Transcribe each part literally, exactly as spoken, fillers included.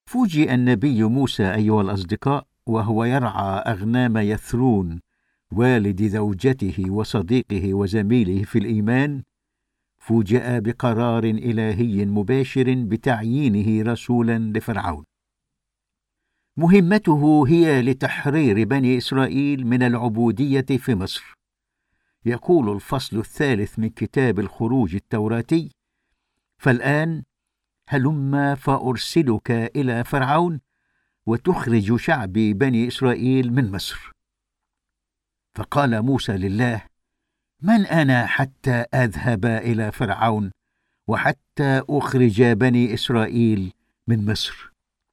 فوجئ النبي موسى أيها الأصدقاء وهو يرعى أغنام يثرون والد زوجته وصديقه وزميله في الإيمان، فوجئ بقرار إلهي مباشر بتعيينه رسولا لفرعون. مهمته هي لتحرير بني إسرائيل من العبودية في مصر. يقول الفصل الثالث من كتاب الخروج التوراتي: فالآن هلم فأرسلك إلى فرعون وتخرج شعبي بني إسرائيل من مصر. فقال موسى لله: من أنا حتى أذهب إلى فرعون وحتى أخرج بني إسرائيل من مصر؟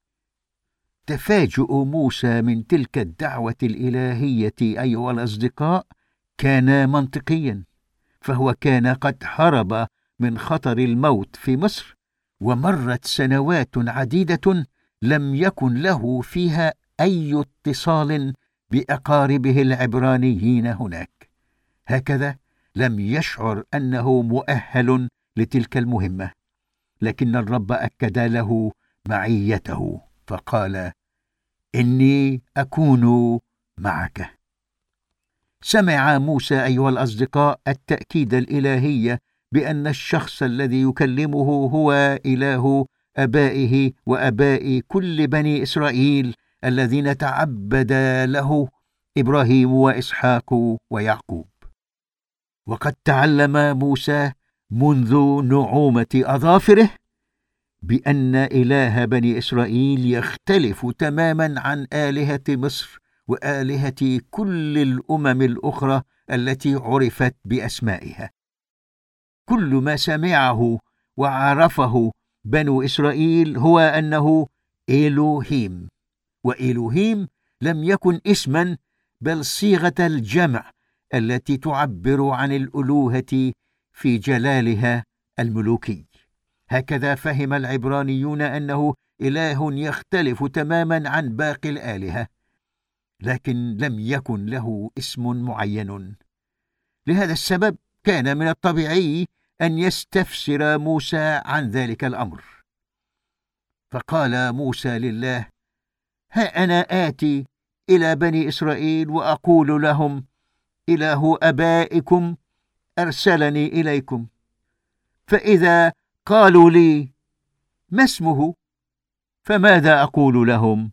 تفاجؤ موسى من تلك الدعوة الإلهية أيها الأصدقاء كان منطقيا، فهو كان قد هرب من خطر الموت في مصر، ومرت سنوات عديدة لم يكن له فيها أي اتصال بأقاربه العبرانيين هناك. هكذا لم يشعر أنه مؤهل لتلك المهمة، لكن الرب أكد له معيته فقال: إني أكون معك. سمع موسى أيها الأصدقاء التأكيد الإلهي بأن الشخص الذي يكلمه هو إله أبائه وأباء كل بني إسرائيل الذين تعبد له إبراهيم وإسحاق ويعقوب. وقد تعلم موسى منذ نعومة أظافره بأن إله بني إسرائيل يختلف تماما عن آلهة مصر وآلهة كل الأمم الأخرى التي عرفت بأسمائها. كل ما سمعه وعرفه بنو إسرائيل هو أنه إلوهيم، وإلوهيم لم يكن اسما بل صيغة الجمع التي تعبر عن الألوهة في جلالها الملوكي. هكذا فهم العبرانيون أنه إله يختلف تماما عن باقي الآلهة، لكن لم يكن له اسم معين. لهذا السبب كان من الطبيعي أن يستفسر موسى عن ذلك الأمر. فقال موسى لله: ها أنا آتي إلى بني إسرائيل وأقول لهم: إله أبائكم أرسلني إليكم، فإذا قالوا لي: ما اسمه؟ فماذا أقول لهم؟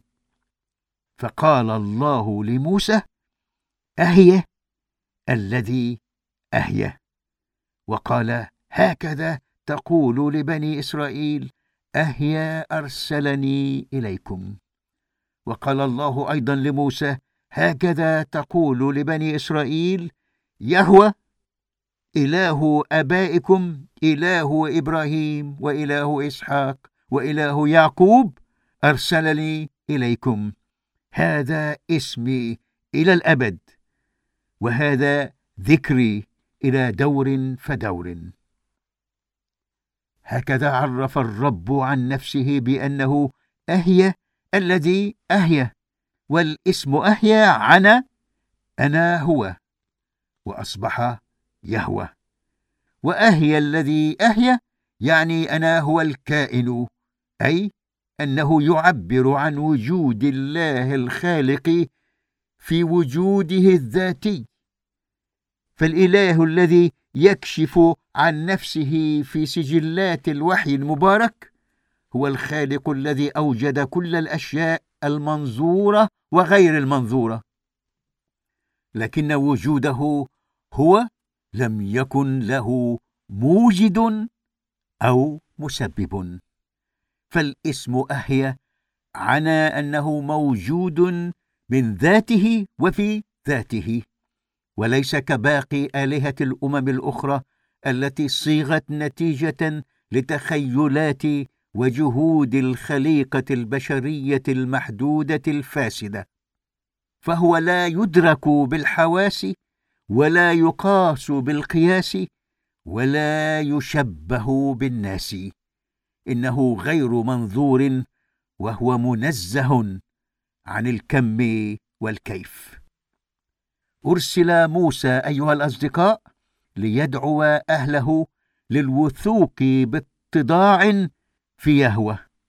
فقال الله لموسى: أهي الذي أهي. وقال: هكذا تقول لبني إسرائيل: أهي أرسلني إليكم. وقال الله أيضا لموسى: هكذا تقول لبني إسرائيل: يهوه إله أبائكم، إله إبراهيم وإله إسحاق وإله يعقوب أرسلني إليكم. هذا اسمي إلى الأبد، وهذا ذكري إلى دور فدور. هكذا عرف الرب عن نفسه بأنه أهي الذي أهي، والاسم أهي عن أنا هو، وأصبح يهوه. وأهي الذي أهي يعني أنا هو الكائن، أي أنه يعبر عن وجود الله الخالق في وجوده الذاتي. فالإله الذي يكشف عن نفسه في سجلات الوحي المبارك هو الخالق الذي أوجد كل الأشياء المنظورة وغير المنظورة، لكن وجوده هو لم يكن له موجد أو مسبب. فالاسم أهي عنى أنه موجود من ذاته وفي ذاته، وليس كباقي آلهة الأمم الأخرى التي صيغت نتيجة لتخيلات وجهود الخليقة البشرية المحدودة الفاسدة. فهو لا يدرك بالحواس، ولا يقاس بالقياس، ولا يشبه بالناس. إنه غير منظور، وهو منزه عن الكم والكيف. أرسل موسى أيها الأصدقاء ليدعو أهله للوثوق باتضاع في يهوه،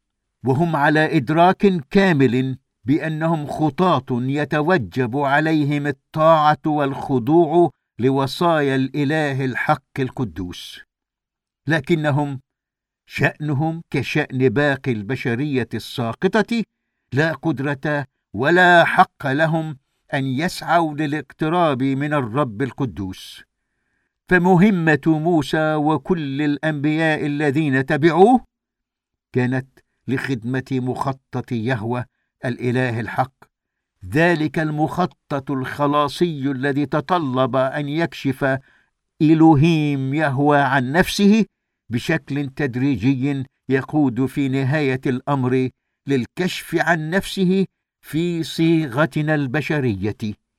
وهم على إدراك كامل بأنهم خطاة يتوجب عليهم الطاعة والخضوع لوصايا الإله الحق القدوس، لكنهم شأنهم كشأن باقي البشرية الساقطة، لا قدرة ولا حق لهم أن يسعوا للاقتراب من الرب القدوس. فمهمة موسى وكل الأنبياء الذين تبعوه كانت لخدمة مخطط يهوه الإله الحق، ذلك المخطط الخلاصي الذي تطلب أن يكشف إلهيم يهوه عن نفسه بشكل تدريجي يقود في نهاية الأمر للكشف عن نفسه في صيغتنا البشرية.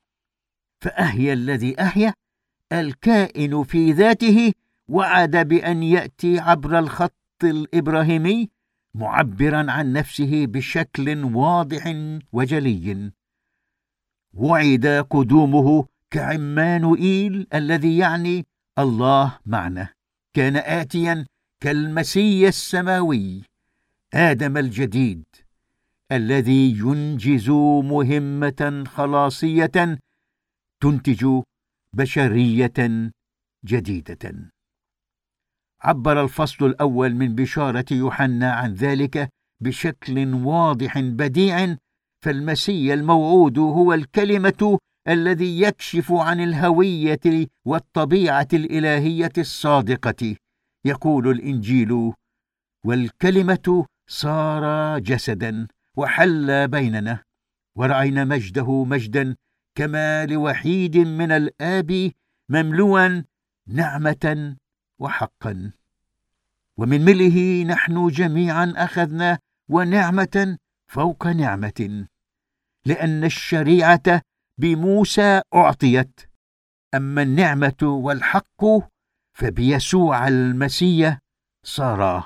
فأهيا الذي أهيا الكائن في ذاته وعد بأن يأتي عبر الخط الإبراهيمي معبرا عن نفسه بشكل واضح وجلي. وعد قدومه كعمانوئيل الذي يعني الله معنا، كان آتيا كالمسيح السماوي آدم الجديد الذي ينجز مهمة خلاصية تنتج بشرية جديدة. عبر الفصل الأول من بشارة يوحنا عن ذلك بشكل واضح بديع، فالمسيح الموعود هو الكلمة الذي يكشف عن الهوية والطبيعة الإلهية الصادقة. يقول الإنجيل: والكلمة صار جسدا وحل بيننا ورأينا مجده مجدا كما لوحيد من الآب مملوءا نعمة وحقا. ومن ملئه نحن جميعا أخذنا ونعمة فوق نعمة، لأن الشريعة بموسى أعطيت، أما النعمة والحق فبيسوع المسيح صارا.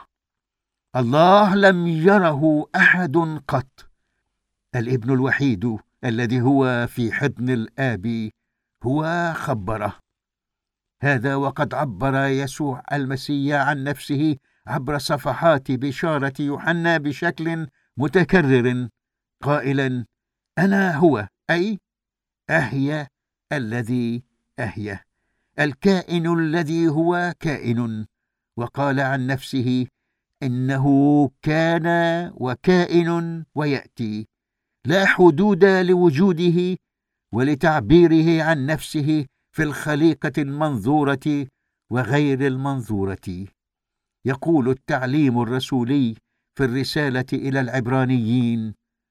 الله لم يره أحد قط، الابن الوحيد الذي هو في حضن الآب هو خبره هذا. وقد عبر يسوع المسيح عن نفسه عبر صفحات بشارة يوحنا بشكل متكرر قائلا: أنا هو، أي أهيا الذي أهيا، الكائن الذي هو كائن. وقال عن نفسه إنه كان وكائن ويأتي، لا حدود لوجوده ولتعبيره عن نفسه في الخليقة المنظورة وغير المنظورة. يقول التعليم الرسولي في الرسالة إلى العبرانيين: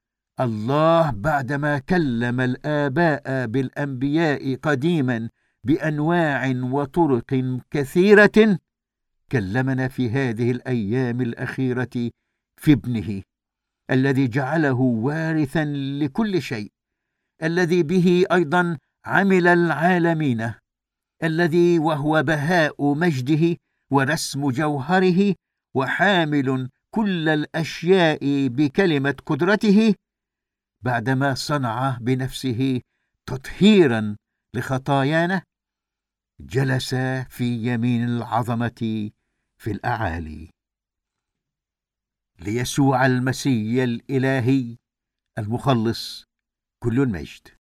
الله بعدما كلم الآباء بالأنبياء قديما بأنواع وطرق كثيرة، كلمنا في هذه الأيام الأخيرة في ابنه الذي جعله وارثا لكل شيء، الذي به أيضا عمل العالمين، الذي وهو بهاء مجده ورسم جوهره وحامل كل الأشياء بكلمة قدرته، بعدما صنع بنفسه تطهيرا لخطايانا جلس في يمين العظمة في الأعالي. ليسوع المسيح الإلهي المخلص كل المجد.